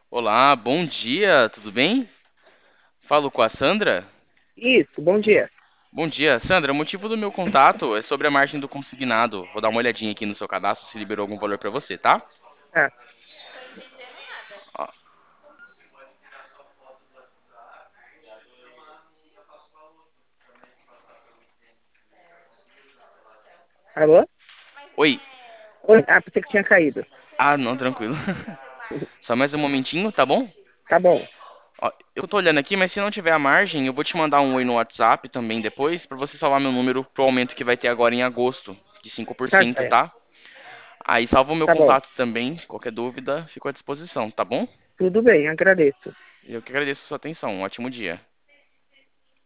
Olá, bom dia, tudo bem? Falo com a Sandra? Isso, bom dia. Bom dia, Sandra. O motivo do meu contato é sobre a margem do consignado. Vou dar uma olhadinha aqui no seu cadastro se liberou algum valor para você, tá? Ah, Ó, alô? Oi. Oi? Ah, pensei que tinha caído. Ah, não, tranquilo. Só mais um momentinho, tá bom? Tá bom, Ó, eu tô olhando aqui, mas se não tiver a margem, eu vou te mandar um oi no WhatsApp também depois, para você salvar meu número pro aumento que vai ter agora em agosto, de cinco por tá cento, joia. tá? Aí salva o meu Tá bom, contato também, qualquer dúvida, fico à disposição, tá bom? tudo bem, agradeço. Eu que agradeço a sua atenção. Um ótimo dia.